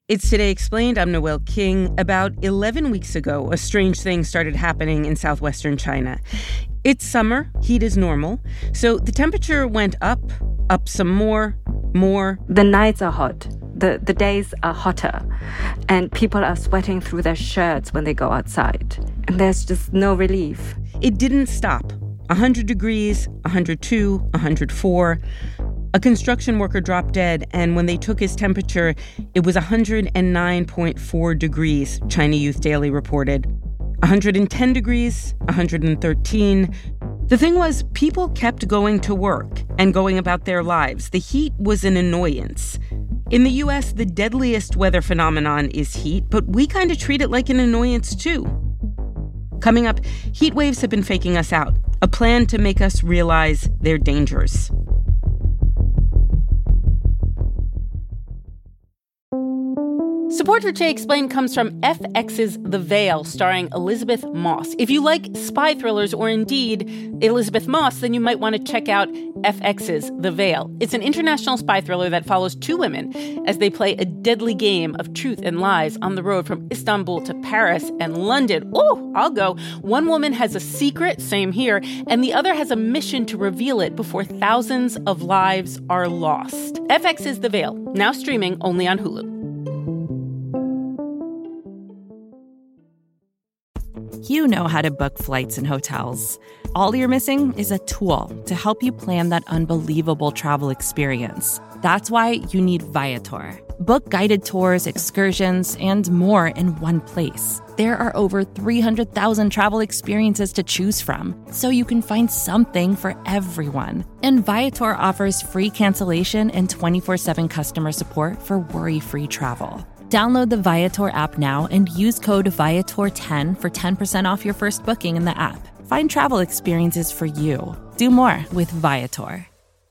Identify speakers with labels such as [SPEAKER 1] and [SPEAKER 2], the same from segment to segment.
[SPEAKER 1] It's Today Explained. I'm Noel King. About 11 weeks ago, a strange thing started happening in southwestern China. It's summer, heat is normal, so the temperature went up some more.
[SPEAKER 2] The nights are hot. The days are hotter, and people are sweating through their shirts when they go outside. And there's just no relief.
[SPEAKER 1] It didn't stop. 100 degrees, 102, 104. A construction worker dropped dead, and when they took his temperature, it was 109.4 degrees, China Youth Daily reported. 110 degrees, 113. The thing was, people kept going to work and going about their lives. The heat was an annoyance. In the U.S., the deadliest weather phenomenon is heat, but we kind of treat it like an annoyance, too. Coming up, heat waves have been faking us out, a plan to make us realize their dangers. Support for Today Explained comes from FX's The Veil, starring Elizabeth Moss. If you like spy thrillers or indeed Elizabeth Moss, then you might want to check out FX's The Veil. It's an international spy thriller that follows two women as they play a deadly game of truth and lies on the road from Istanbul to Paris and London. Oh, I'll go. One woman has a secret, same here, and the other has a mission to reveal it before thousands of lives are lost. FX's The Veil, now streaming only on Hulu.
[SPEAKER 3] You know how to book flights and hotels. All you're missing is a tool to help you plan that unbelievable travel experience. That's why you need Viator. Book guided tours, excursions, and more in one place. There are over 300,000 travel experiences to choose from, so you can find something for everyone. And Viator offers free cancellation and 24/7 customer support for worry-free travel. Download the Viator app now and use code Viator10 for 10% off your first booking in the app. Find travel experiences for you. Do more with Viator.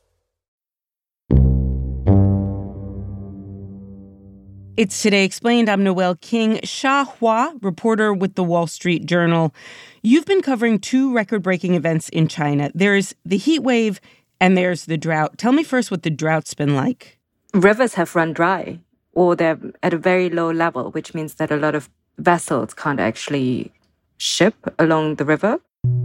[SPEAKER 1] It's Today Explained. I'm Noel King. Sha Hua, reporter with The Wall Street Journal. You've been covering two record-breaking events in China. There's the heat wave and there's the drought. Tell me first what the drought's been like.
[SPEAKER 2] Rivers have run dry, or they're at a very low level, which means that a lot of vessels can't actually ship along the river.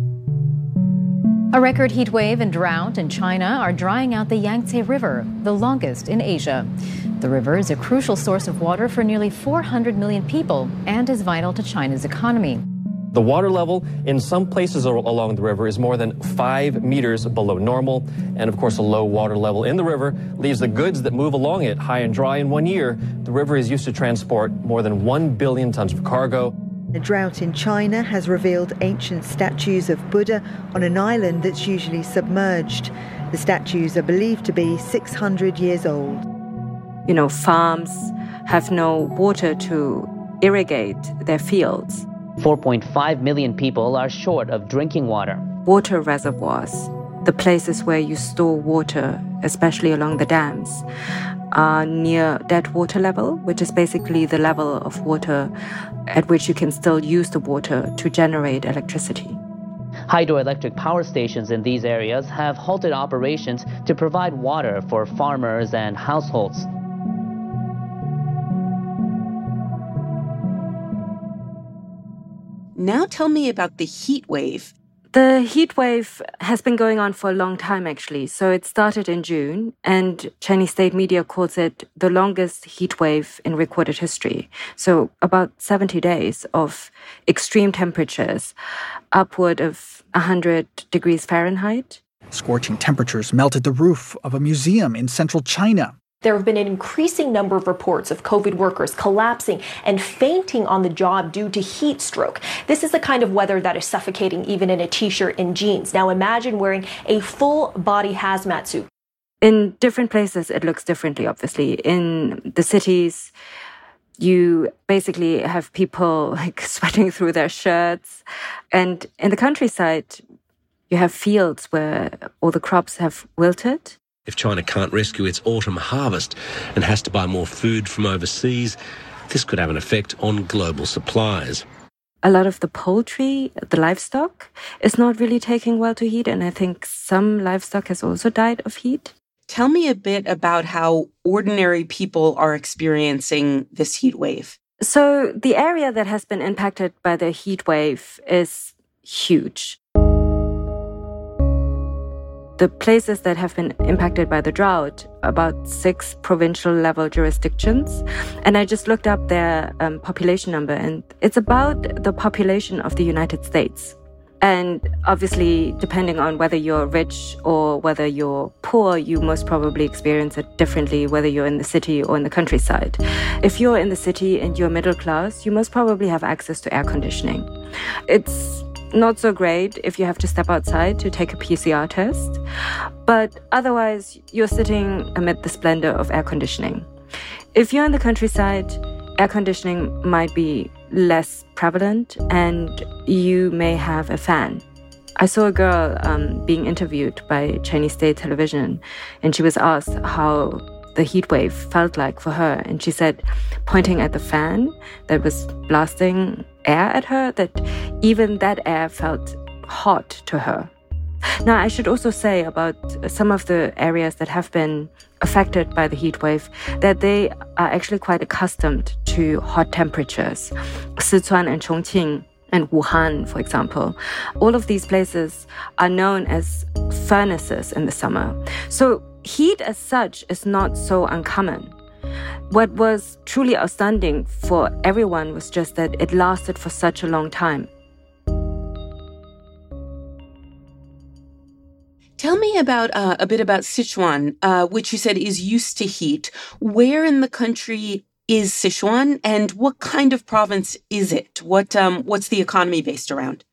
[SPEAKER 4] A record heat wave and drought in China are drying out the Yangtze River, the longest in Asia. The river is a crucial source of water for nearly 400 million people and is vital to China's economy.
[SPEAKER 5] The water level in some places along the river is more than 5 meters below normal. And of course, a low water level in the river leaves the goods that move along it high and dry. In 1 year, the river is used to transport more than 1 billion tons of cargo.
[SPEAKER 6] A drought in China has revealed ancient statues of Buddha on an island that's usually submerged. The statues are believed to be 600 years old.
[SPEAKER 2] You know, farms have no water to irrigate their fields.
[SPEAKER 7] 4.5 million people are short of drinking water.
[SPEAKER 2] Water reservoirs, the places where you store water, especially along the dams, are near dead water level, which is basically the level of water at which you can still use the water to generate electricity.
[SPEAKER 7] Hydroelectric power stations in these areas have halted operations to provide water for farmers and households.
[SPEAKER 1] Now tell me about the heat wave.
[SPEAKER 2] The heat wave has been going on for a long time, actually. So it started in June, and Chinese state media calls it the longest heat wave in recorded history. So about 70 days of extreme temperatures, upward of 100 degrees Fahrenheit.
[SPEAKER 8] Scorching temperatures melted the roof of a museum in central China.
[SPEAKER 9] There have been an increasing number of reports of COVID workers collapsing and fainting on the job due to heat stroke. This is the kind of weather that is suffocating even in a t-shirt and jeans. Now imagine wearing a full body hazmat suit.
[SPEAKER 2] In different places, it looks differently, obviously. In the cities, you basically have people like sweating through their shirts. And in the countryside, you have fields where all the crops have wilted.
[SPEAKER 10] If China can't rescue its autumn harvest and has to buy more food from overseas, this could have an effect on global supplies.
[SPEAKER 2] A lot of the poultry, the livestock, is not really taking well to heat, and I think some livestock has also died of heat.
[SPEAKER 1] Tell me a bit about how ordinary people are experiencing this heat wave.
[SPEAKER 2] So the area that has been impacted by the heat wave is huge. The places that have been impacted by the drought, about 6 provincial level jurisdictions. And I just looked up their population number, and it's about the population of the United States. And obviously, depending on whether you're rich or whether you're poor, you most probably experience it differently, whether you're in the city or in the countryside. If you're in the city and you're middle class, you most probably have access to air conditioning. It's not so great if you have to step outside to take a PCR test, but otherwise, you're sitting amid the splendor of air conditioning. If you're in the countryside, air conditioning might be less prevalent and you may have a fan. I saw a girl being interviewed by Chinese state television, and she was asked how the heat wave felt like for her. And she said, pointing at the fan that was blasting air at her, that even that air felt hot to her. Now, I should also say about some of the areas that have been affected by the heat wave that they are actually quite accustomed to hot temperatures. Sichuan and Chongqing and Wuhan, for example, all of these places are known as furnaces in the summer. So heat as such is not so uncommon. What was truly outstanding for everyone was just that it lasted for such a long time.
[SPEAKER 1] Tell me about a bit about Sichuan, which you said is used to heat. Where in the country is Sichuan, and what kind of province is it? What's the economy based around?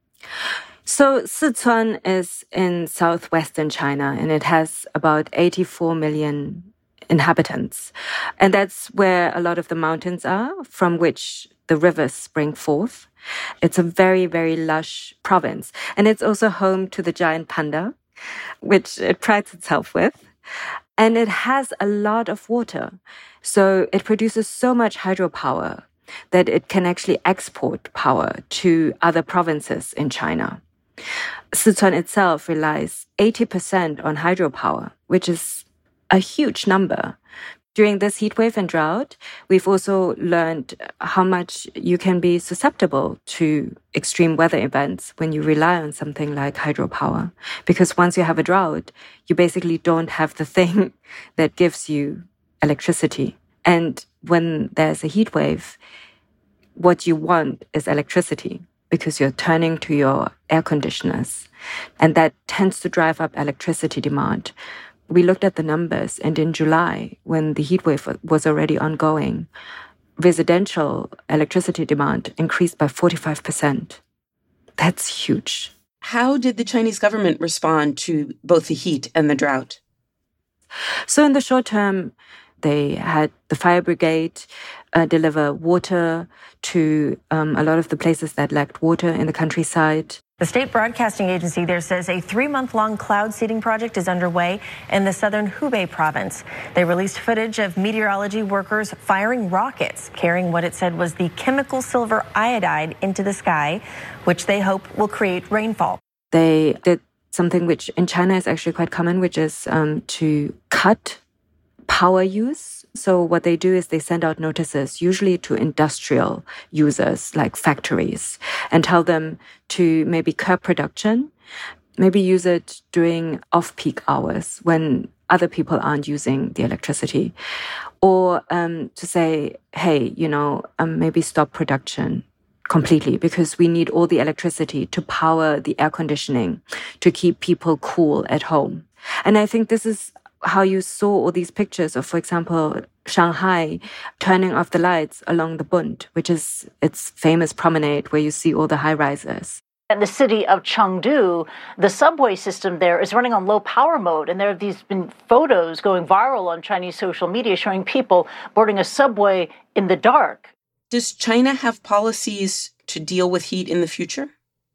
[SPEAKER 2] So Sichuan is in southwestern China, and it has about 84 million inhabitants. And that's where a lot of the mountains are, from which the rivers spring forth. It's a very, very lush province. And it's also home to the giant panda, which it prides itself with. And it has a lot of water. So it produces so much hydropower that it can actually export power to other provinces in China. Sichuan itself relies 80% on hydropower, which is a huge number. During this heatwave and drought, we've also learned how much you can be susceptible to extreme weather events when you rely on something like hydropower. Because once you have a drought, you basically don't have the thing that gives you electricity. And when there's a heat wave, what you want is electricity because you're turning to your air conditioners. And that tends to drive up electricity demand. We looked at the numbers, and in July, when the heat wave was already ongoing, residential electricity demand increased by 45%. That's huge.
[SPEAKER 1] How did the Chinese government respond to both the heat and the drought?
[SPEAKER 2] So in the short term, they had the fire brigade deliver water to a lot of the places that lacked water in the countryside.
[SPEAKER 11] The state broadcasting agency there says a 3-month-long cloud seeding project is underway in the southern Hubei province. They released footage of meteorology workers firing rockets, carrying what it said was the chemical silver iodide into the sky, which they hope will create rainfall.
[SPEAKER 2] They did something which in China is actually quite common, which is to cut power use. So what they do is they send out notices, usually to industrial users like factories, and tell them to maybe curb production, maybe use it during off-peak hours when other people aren't using the electricity, or to say, hey, maybe stop production completely because we need all the electricity to power the air conditioning to keep people cool at home. And I think this is how you saw all these pictures of, for example, Shanghai turning off the lights along the Bund, which is its famous promenade where you see all the high-rises.
[SPEAKER 12] In the city of Chengdu, the subway system there is running on low power mode, and there have been photos going viral on Chinese social media showing people boarding a subway in the dark.
[SPEAKER 1] Does China have policies to deal with heat in the future?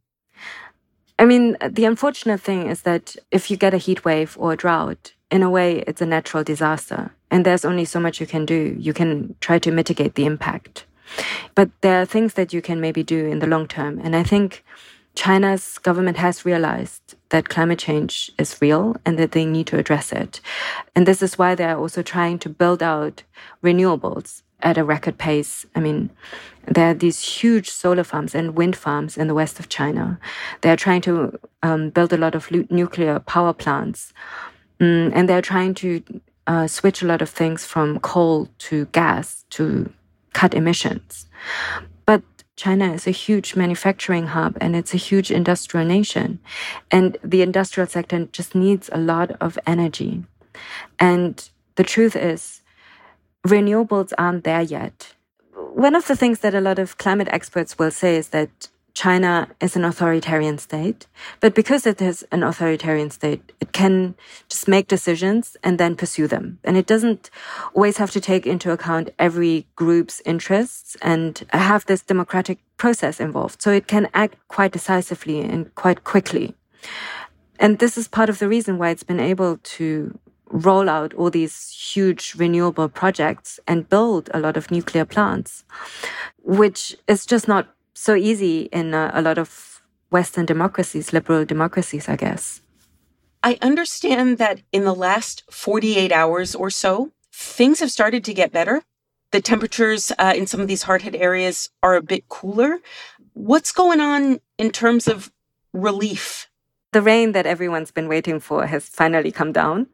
[SPEAKER 2] I mean, the unfortunate thing is that if you get a heat wave or a drought, in a way, it's a natural disaster. And there's only so much you can do. You can try to mitigate the impact. But there are things that you can maybe do in the long term. And I think China's government has realized that climate change is real and that they need to address it. And this is why they're also trying to build out renewables at a record pace. I mean, there are these huge solar farms and wind farms in the west of China. They're trying to build a lot of nuclear power plants. And they're trying to switch a lot of things from coal to gas to cut emissions. But China is a huge manufacturing hub and it's a huge industrial nation. And the industrial sector just needs a lot of energy. And the truth is, renewables aren't there yet. One of the things that a lot of climate experts will say is that China is an authoritarian state, but because it is an authoritarian state, it can just make decisions and then pursue them. And it doesn't always have to take into account every group's interests and have this democratic process involved. So it can act quite decisively and quite quickly. And this is part of the reason why it's been able to roll out all these huge renewable projects and build a lot of nuclear plants, which is just not so easy in a lot of Western democracies, liberal democracies, I guess.
[SPEAKER 1] I understand that in the last 48 hours or so, things have started to get better. The temperatures in some of these hard-hit areas are a bit cooler. What's going on in terms of relief?
[SPEAKER 2] The rain that everyone's been waiting for has finally come down.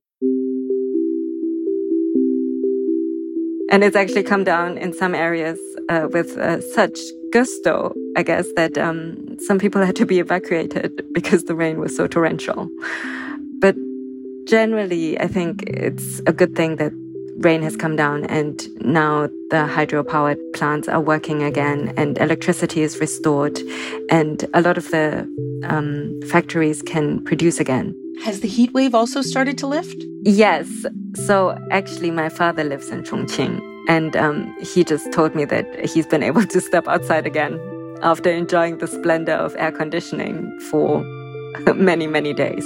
[SPEAKER 2] And it's actually come down in some areas with such gusto, I guess, that some people had to be evacuated because the rain was so torrential. But generally, I think it's a good thing that rain has come down and now the hydropower plants are working again and electricity is restored and a lot of the factories can produce again.
[SPEAKER 1] Has the heat wave also started to lift?
[SPEAKER 2] Yes. So actually, my father lives in Chongqing, and he just told me that he's been able to step outside again after enjoying the splendor of air conditioning for many, many days.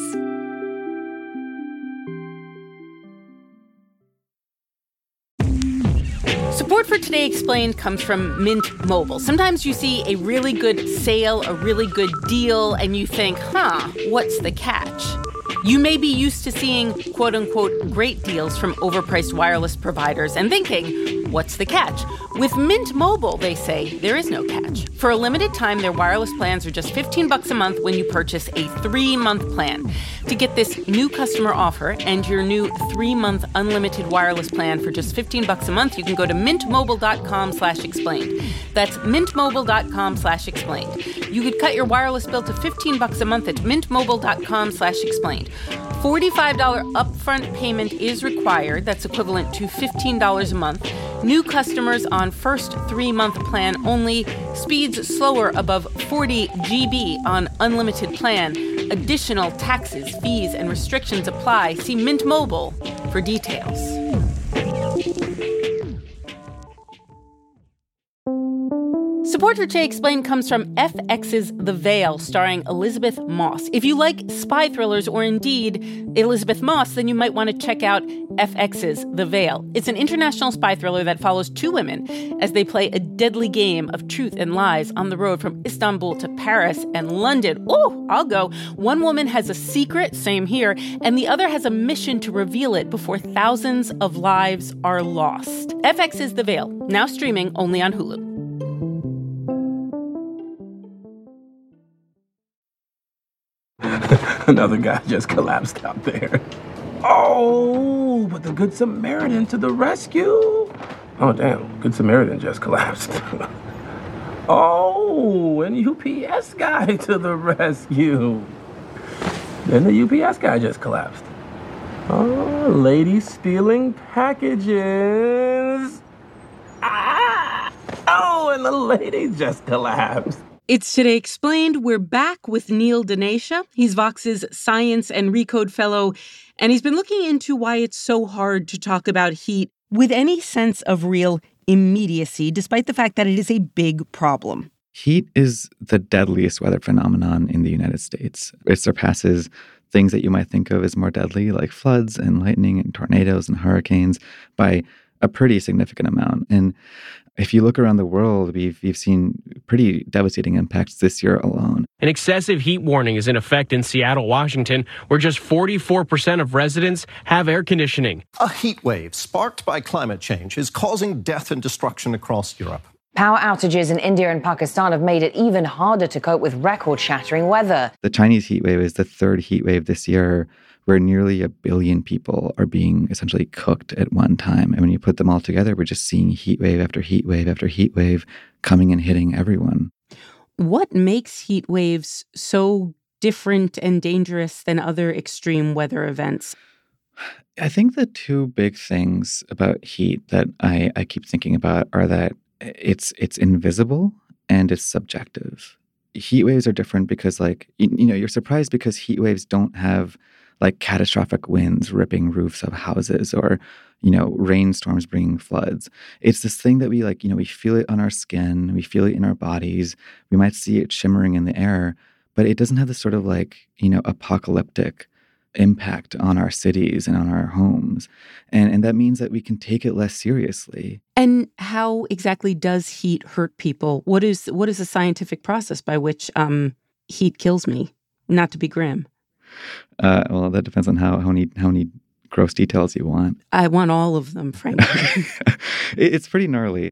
[SPEAKER 1] Support for Today Explained comes from Mint Mobile. Sometimes you see a really good sale, a really good deal, and you think, what's the catch? You may be used to seeing, quote-unquote, great deals from overpriced wireless providers and thinking, what's the catch? With Mint Mobile, they say, there is no catch. For a limited time, their wireless plans are just $15 a month when you purchase a 3-month plan. To get this new customer offer and your new 3-month unlimited wireless plan for just $15 a month, you can go to mintmobile.com/explained. That's mintmobile.com/explained. You could cut your wireless bill to $15 a month at mintmobile.com/explained. $45 upfront payment is required. That's equivalent to $15 a month. New customers on first 3-month plan only. Speeds slower above 40 GB on unlimited plan. Additional taxes, fees, and restrictions apply. See Mint Mobile for details. Support for Today Explained comes from FX's The Veil, starring Elizabeth Moss. If you like spy thrillers or indeed Elizabeth Moss, then you might want to check out FX's The Veil. It's an international spy thriller that follows 2 women as they play a deadly game of truth and lies on the road from Istanbul to Paris and London. Oh, I'll go. One woman has a secret, same here, and the other has a mission to reveal it before thousands of lives are lost. FX's The Veil, now streaming only on Hulu.
[SPEAKER 13] Another guy just collapsed out there. Oh, but the Good Samaritan to the rescue. Oh, damn. Good Samaritan just collapsed. Oh, and UPS guy to the rescue. Then the UPS guy just collapsed. Oh, lady stealing packages. Ah! Oh, and the lady just collapsed.
[SPEAKER 1] It's Today Explained. We're back with Neil Dinesha. He's Vox's Science and Recode Fellow, and he's been looking into why it's so hard to talk about heat with any sense of real immediacy, despite the fact that it is a big problem.
[SPEAKER 14] Heat is the deadliest weather phenomenon in the United States. It surpasses things that you might think of as more deadly, like floods and lightning and tornadoes and hurricanes, by a pretty significant amount. And if you look around the world, we've seen pretty devastating impacts this year alone.
[SPEAKER 15] An excessive heat warning is in effect in Seattle, Washington, where just 44% of residents have air conditioning.
[SPEAKER 16] A heat wave sparked by climate change is causing death and destruction across Europe.
[SPEAKER 17] Power outages in India and Pakistan have made it even harder to cope with record-shattering weather.
[SPEAKER 14] The Chinese heat wave is the third heat wave this year, where nearly 1 billion people are being essentially cooked at one time. And when you put them all together, we're just seeing heat wave after heat wave after heat wave coming and hitting everyone.
[SPEAKER 1] What makes heat waves so different and dangerous than other extreme weather events?
[SPEAKER 14] I think the two big things about heat that I keep thinking about are that it's invisible and it's subjective. Heat waves are different because, like, you're surprised because heat waves don't have like catastrophic winds ripping roofs of houses or, rainstorms bringing floods. It's this thing that we we feel it on our skin, we feel it in our bodies, we might see it shimmering in the air, but it doesn't have this sort of apocalyptic impact on our cities and on our homes. And that means that we can take it less seriously.
[SPEAKER 1] And how exactly does heat hurt people? What is the scientific process by which heat kills me? Not to be grim.
[SPEAKER 14] Well, that depends on how many gross details you want.
[SPEAKER 1] I want all of them, frankly.
[SPEAKER 14] It's pretty gnarly.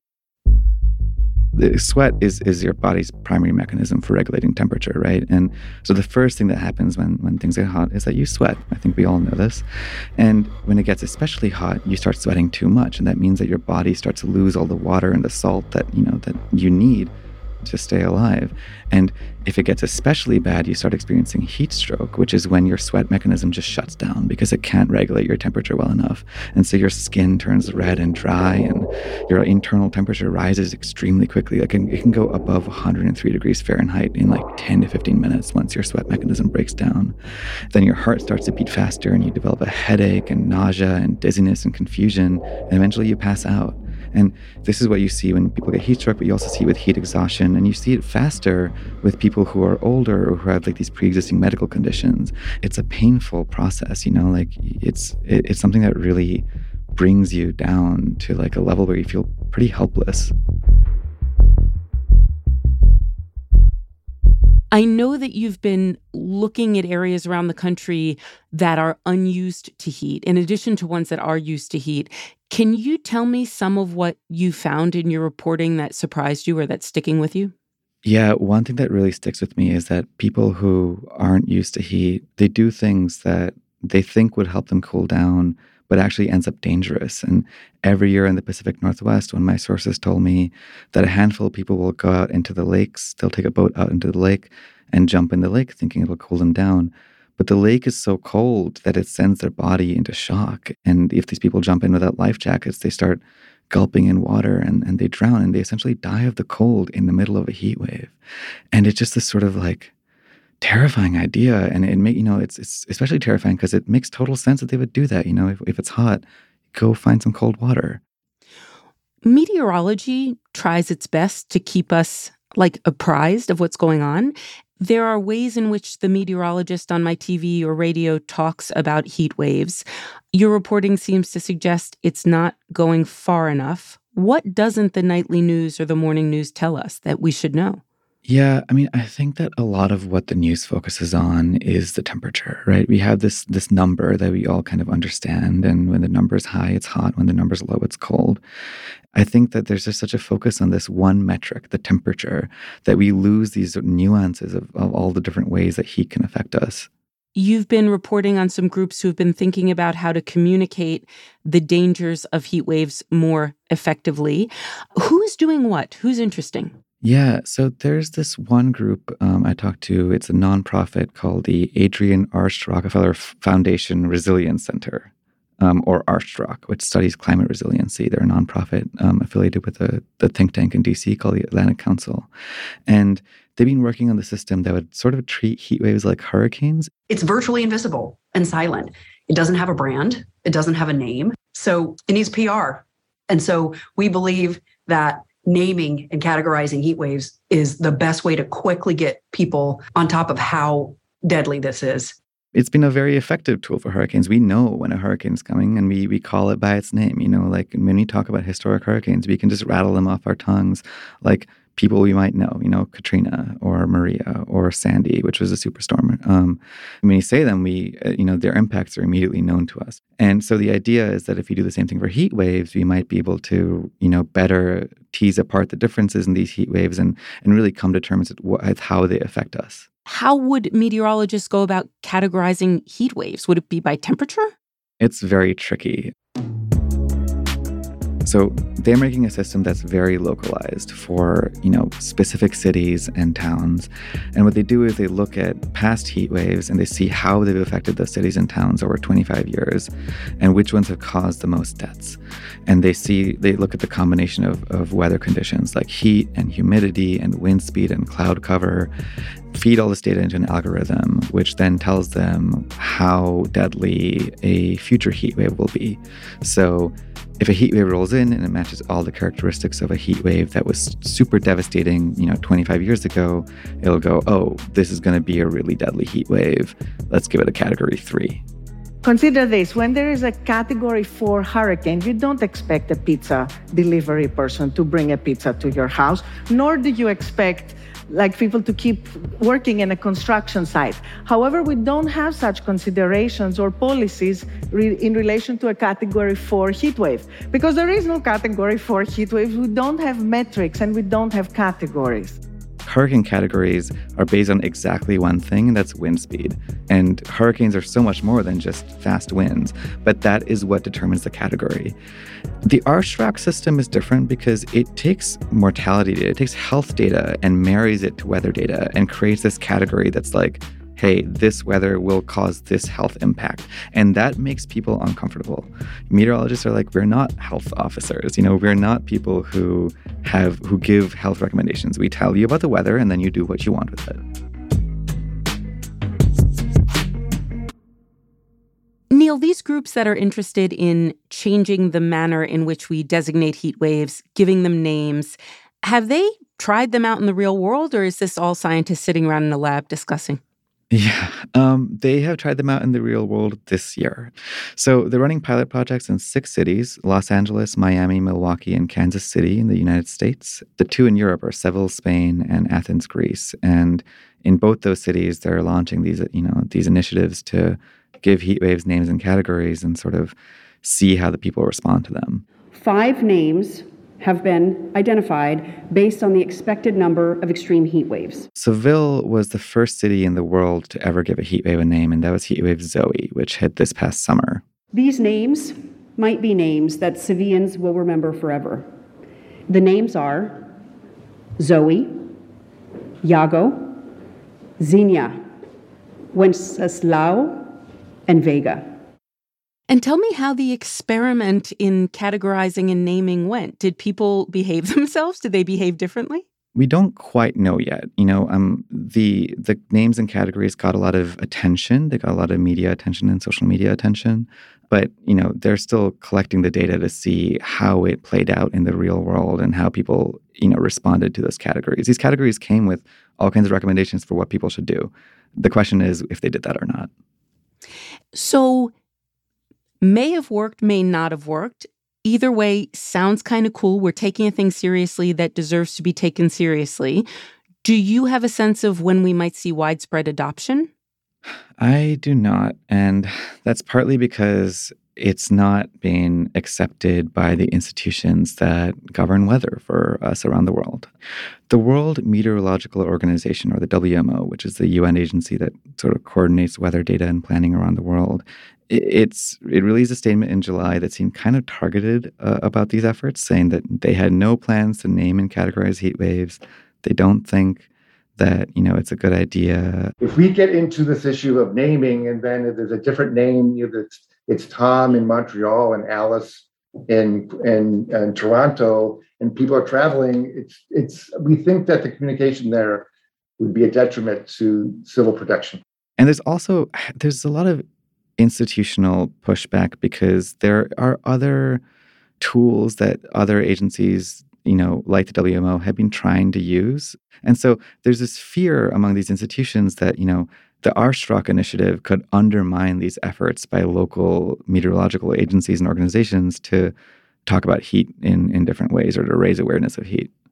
[SPEAKER 14] The sweat is your body's primary mechanism for regulating temperature, right? And so the first thing that happens when things get hot is that you sweat. I think we all know this. And when it gets especially hot, you start sweating too much. And that means that your body starts to lose all the water and the salt that you need to stay alive. And if it gets especially bad, you start experiencing heat stroke, which is when your sweat mechanism just shuts down because it can't regulate your temperature well enough. And so your skin turns red and dry and your internal temperature rises extremely quickly. It can go above 103 degrees Fahrenheit in 10 to 15 minutes once your sweat mechanism breaks down. Then your heart starts to beat faster and you develop a headache and nausea and dizziness and confusion, and eventually you pass out. And this is what you see when people get heat stroke, but you also see it with heat exhaustion, and you see it faster with people who are older or who have these pre-existing medical conditions. It's a painful process, it's something that really brings you down to a level where you feel pretty helpless.
[SPEAKER 1] I know that you've been looking at areas around the country that are unused to heat, in addition to ones that are used to heat. Can you tell me some of what you found in your reporting that surprised you or that's sticking with you?
[SPEAKER 14] Yeah, one thing that really sticks with me is that people who aren't used to heat, they do things that they think would help them cool down, but actually ends up dangerous. And every year in the Pacific Northwest, one of my sources told me that a handful of people will go out into the lakes, they'll take a boat out into the lake and jump in the lake thinking it'll cool them down. But the lake is so cold that it sends their body into shock. And if these people jump in without life jackets, they start gulping in water and they drown and they essentially die of the cold in the middle of a heat wave. And it's just this sort of terrifying idea. And it's especially terrifying because it makes total sense that they would do that. If it's hot, go find some cold water.
[SPEAKER 1] Meteorology tries its best to keep us apprised of what's going on. There are ways in which the meteorologist on my TV or radio talks about heat waves. Your reporting seems to suggest it's not going far enough. What doesn't the nightly news or the morning news tell us that we should know?
[SPEAKER 14] Yeah, I think that a lot of what the news focuses on is the temperature, right? We have this number that we all kind of understand, and when the number is high, it's hot. When the number is low, it's cold. I think that there's just such a focus on this one metric, the temperature, that we lose these nuances of all the different ways that heat can affect us.
[SPEAKER 1] You've been reporting on some groups who've been thinking about how to communicate the dangers of heat waves more effectively. Who's doing what? Who's interesting?
[SPEAKER 14] Yeah, so there's this one group I talked to. It's a nonprofit called the Adrian Arsht Rockefeller Foundation Resilience Center, or ArshRock, which studies climate resiliency. They're a nonprofit affiliated with the think tank in D.C. called the Atlantic Council. And they've been working on the system that would sort of treat heat waves like hurricanes.
[SPEAKER 18] It's virtually invisible and silent. It doesn't have a brand. It doesn't have a name. So it needs PR. And so we believe that naming and categorizing heat waves is the best way to quickly get people on top of how deadly this is.
[SPEAKER 14] It's been a very effective tool for hurricanes. We know when a hurricane is coming and we call it by its name. When we talk about historic hurricanes, we can just rattle them off our tongues like people we might know, Katrina or Maria or Sandy, which was a superstorm. When you say them, their impacts are immediately known to us. And so the idea is that if you do the same thing for heat waves, we might be able to, better tease apart the differences in these heat waves and really come to terms with how they affect us.
[SPEAKER 1] How would meteorologists go about categorizing heat waves? Would it be by temperature?
[SPEAKER 14] It's very tricky. So they're making a system that's very localized for, specific cities and towns. And what they do is they look at past heat waves and they see how they've affected those cities and towns over 25 years and which ones have caused the most deaths. And they look at the combination of weather conditions like heat and humidity and wind speed and cloud cover, feed all this data into an algorithm, which then tells them how deadly a future heat wave will be. So if a heat wave rolls in and it matches all the characteristics of a heat wave that was super devastating, 25 years ago, it'll go, oh, this is going to be a really deadly heat wave. Let's give it a category 3.
[SPEAKER 19] Consider this. When there is a category 4 hurricane, you don't expect a pizza delivery person to bring a pizza to your house, nor do you expect people to keep working in a construction site. However, we don't have such considerations or policies in relation to a category 4 heat wave. Because there is no category 4 heat wave, we don't have metrics and we don't have categories.
[SPEAKER 14] Hurricane categories are based on exactly one thing, and that's wind speed. And hurricanes are so much more than just fast winds, but that is what determines the category. The RSTRAC system is different because it takes mortality data, it takes health data and marries it to weather data and creates this category that's like, hey, this weather will cause this health impact. And that makes people uncomfortable. Meteorologists are like, we're not health officers. We're not people who give health recommendations. We tell you about the weather and then you do what you want with it.
[SPEAKER 1] Neil, these groups that are interested in changing the manner in which we designate heat waves, giving them names, have they tried them out in the real world, or is this all scientists sitting around in a lab discussing?
[SPEAKER 14] Yeah, they have tried them out in the real world this year. So they're running pilot projects in 6 cities, Los Angeles, Miami, Milwaukee, and Kansas City in the United States. The 2 in Europe are Seville, Spain, and Athens, Greece. And in both those cities, they're launching these initiatives to give heat waves names and categories and sort of see how the people respond to them.
[SPEAKER 18] 5 names have been identified based on the expected number of extreme heat waves.
[SPEAKER 14] Seville was the first city in the world to ever give a heat wave a name, and that was heat wave Zoe, which hit this past summer.
[SPEAKER 18] These names might be names that Sevillans will remember forever. The names are Zoe, Iago, Xenia, Wenceslao, and Vega.
[SPEAKER 1] And tell me how the experiment in categorizing and naming went. Did people behave themselves? Did they behave differently?
[SPEAKER 14] We don't quite know yet. The names and categories got a lot of attention. They got a lot of media attention and social media attention. But, they're still collecting the data to see how it played out in the real world and how people, responded to those categories. These categories came with all kinds of recommendations for what people should do. The question is if they did that or not.
[SPEAKER 1] So may have worked, may not have worked. Either way, sounds kind of cool. We're taking a thing seriously that deserves to be taken seriously. Do you have a sense of when we might see widespread adoption?
[SPEAKER 14] I do not. And that's partly because it's not being accepted by the institutions that govern weather for us around the world. The World Meteorological Organization, or the WMO, which is the UN agency that sort of coordinates weather data and planning around the world, it released a statement in July that seemed kind of targeted about these efforts, saying that they had no plans to name and categorize heat waves. They don't think that, it's a good idea.
[SPEAKER 20] If we get into this issue of naming and then if there's a different name, it's Tom in Montreal and Alice in Toronto, and people are traveling, we think that the communication there would be a detriment to civil protection.
[SPEAKER 14] And there's a lot of institutional pushback because there are other tools that other agencies, like the WMO, have been trying to use. And so there's this fear among these institutions that, the RSTRAC initiative could undermine these efforts by local meteorological agencies and organizations to talk about heat in different ways or to raise awareness of heat.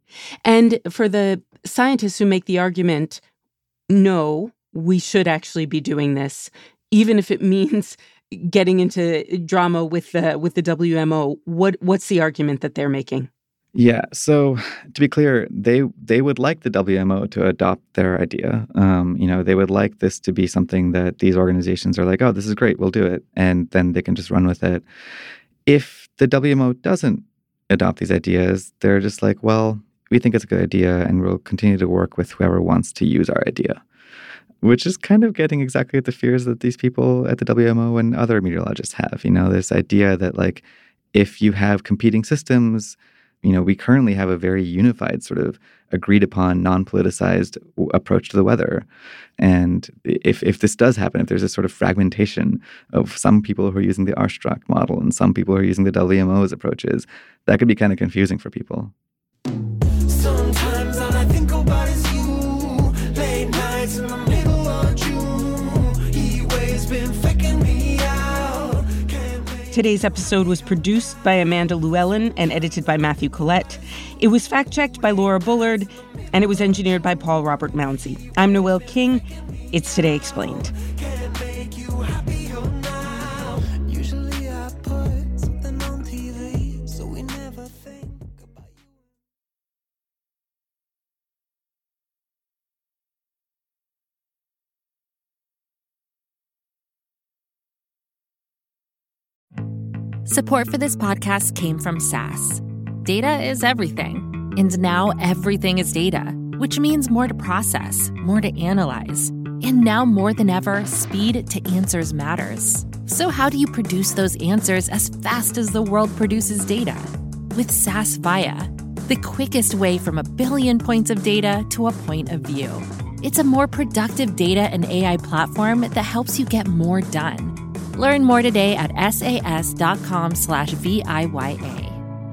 [SPEAKER 1] And for the scientists who make the argument, no, we should actually be doing this, even if it means getting into drama with the WMO, what's the argument that they're making?
[SPEAKER 14] Yeah. So to be clear, they would like the WMO to adopt their idea. They would like this to be something that these organizations are like, oh, this is great, we'll do it. And then they can just run with it. If the WMO doesn't adopt these ideas, they're just like, well, we think it's a good idea and we'll continue to work with whoever wants to use our idea, which is kind of getting exactly at the fears that these people at the WMO and other meteorologists have. This idea that, like, if you have competing systems, we currently have a very unified sort of agreed upon non-politicized approach to the weather. And if this does happen, if there's a sort of fragmentation of some people who are using the Armstrong model and some people who are using the WMO's approaches, that could be kind of confusing for people.
[SPEAKER 21] Sometimes all I think about is you. Late nights in the middle of June. Heat waves been faking me out.
[SPEAKER 1] Today's episode was produced by Amanda Llewellyn and edited by Matthew Collette. It was fact-checked by Laura Bullard, and it was engineered by Paul Robert Mounsey. I'm Noelle King. It's Today Explained.
[SPEAKER 3] Support for this podcast came from SAS. Data is everything, and now everything is data, which means more to process, more to analyze. And now more than ever, speed to answers matters. So how do you produce those answers as fast as the world produces data? With SAS Viya, the quickest way from a billion points of data to a point of view. It's a more productive data and AI platform that helps you get more done. Learn more today at sas.com/VIYA.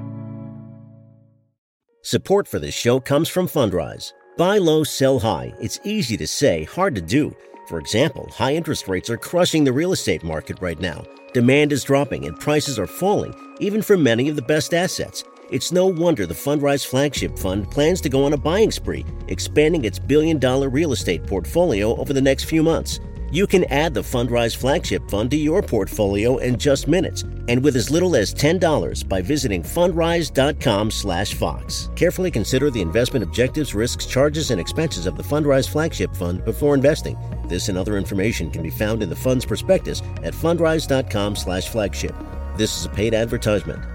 [SPEAKER 22] Support for this show comes from Fundrise. Buy low, sell high. It's easy to say, hard to do. For example, high interest rates are crushing the real estate market right now. Demand is dropping and prices are falling, even for many of the best assets. It's no wonder the Fundrise Flagship Fund plans to go on a buying spree, expanding its billion-dollar real estate portfolio over the next few months. You can add the Fundrise Flagship Fund to your portfolio in just minutes and with as little as $10 by visiting fundrise.com/Fox. Carefully consider the investment objectives, risks, charges, and expenses of the Fundrise Flagship Fund before investing. This and other information can be found in the fund's prospectus at fundrise.com/flagship. This is a paid advertisement.